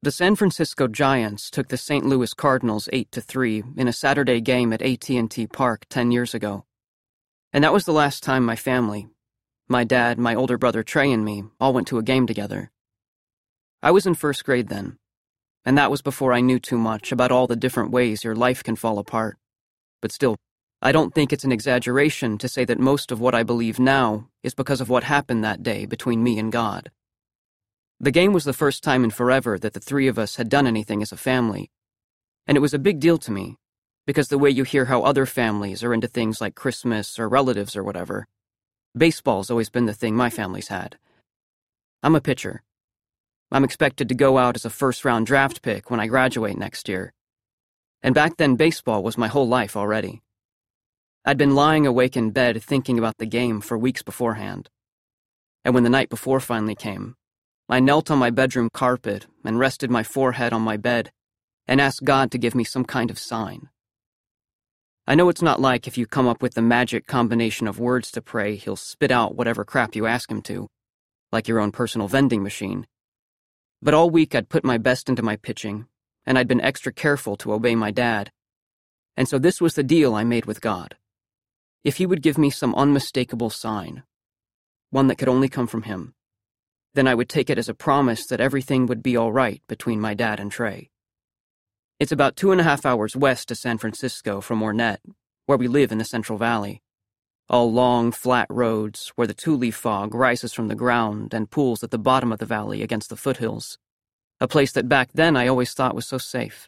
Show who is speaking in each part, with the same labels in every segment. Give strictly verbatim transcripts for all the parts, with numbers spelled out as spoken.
Speaker 1: The San Francisco Giants took the Saint Louis Cardinals eight to three in a Saturday game at A T and T Park ten years ago. And that was the last time my family, my dad, my older brother Trey, and me, all went to a game together. I was in first grade then, and that was before I knew too much about all the different ways your life can fall apart. But still, I don't think it's an exaggeration to say that most of what I believe now is because of what happened that day between me and God. The game was the first time in forever that the three of us had done anything as a family, and it was a big deal to me, because the way you hear how other families are into things like Christmas or relatives or whatever, baseball's always been the thing my family's had. I'm a pitcher. I'm expected to go out as a first-round draft pick when I graduate next year, and back then baseball was my whole life already. I'd been lying awake in bed thinking about the game for weeks beforehand, and when the night before finally came, I knelt on my bedroom carpet and rested my forehead on my bed and asked God to give me some kind of sign. I know it's not like if you come up with the magic combination of words to pray, he'll spit out whatever crap you ask him to, like your own personal vending machine. But all week I'd put my best into my pitching, and I'd been extra careful to obey my dad. And so this was the deal I made with God. If he would give me some unmistakable sign, one that could only come from him, then I would take it as a promise that everything would be all right between my dad and Trey. It's about two and a half hours west of San Francisco from Ornette, where we live in the Central Valley. All long, flat roads where the tule fog rises from the ground and pools at the bottom of the valley against the foothills, a place that back then I always thought was so safe.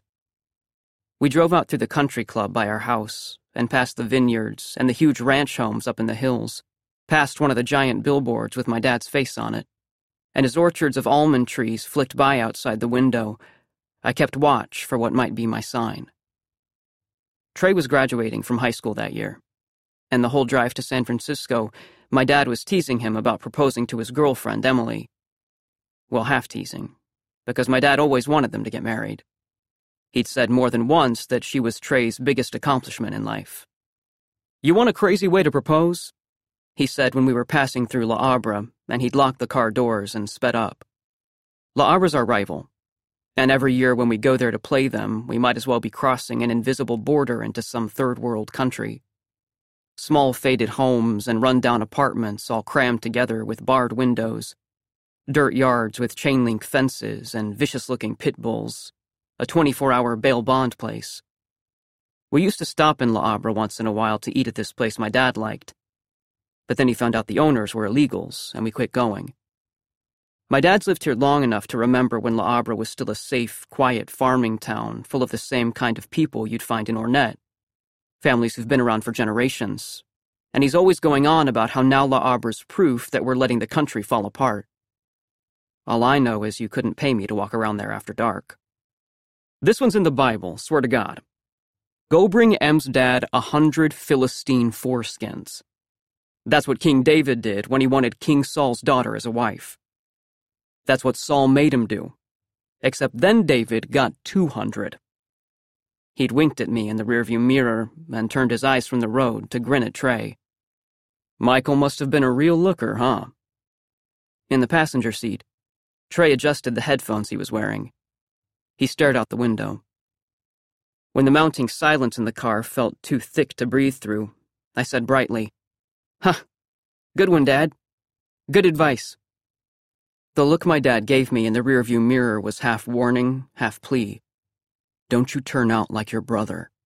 Speaker 1: We drove out through the country club by our house and past the vineyards and the huge ranch homes up in the hills, past one of the giant billboards with my dad's face on it. And as orchards of almond trees flicked by outside the window, I kept watch for what might be my sign. Trey was graduating from high school that year, and the whole drive to San Francisco, my dad was teasing him about proposing to his girlfriend, Emily. Well, half teasing, because my dad always wanted them to get married. He'd said more than once that she was Trey's biggest accomplishment in life. "You want a crazy way to propose?" he said when we were passing through La Abra, and he'd locked the car doors and sped up. La Abra's our rival, and every year when we go there to play them, we might as well be crossing an invisible border into some third-world country. Small faded homes and run-down apartments all crammed together with barred windows, dirt yards with chain-link fences and vicious-looking pit bulls, a twenty-four hour bail bond place. We used to stop in La Abra once in a while to eat at this place my dad liked, but then he found out the owners were illegals, and we quit going. My dad's lived here long enough to remember when La Abra was still a safe, quiet farming town full of the same kind of people you'd find in Ornette, families who've been around for generations, and he's always going on about how now La Abra's proof that we're letting the country fall apart. All I know is you couldn't pay me to walk around there after dark. "This one's in the Bible, swear to God. Go bring Em's dad a hundred Philistine foreskins. That's what King David did when he wanted King Saul's daughter as a wife. That's what Saul made him do, except then David got two hundred. He'd winked at me in the rearview mirror and turned his eyes from the road to grin at Trey. Michael must have been a real looker, huh? In the passenger seat, Trey adjusted the headphones he was wearing. He stared out the window. When the mounting silence in the car felt too thick to breathe through, I said brightly, "Huh, good one, Dad. Good advice." The look my dad gave me in the rearview mirror was half warning, half plea. "Don't you turn out like your brother."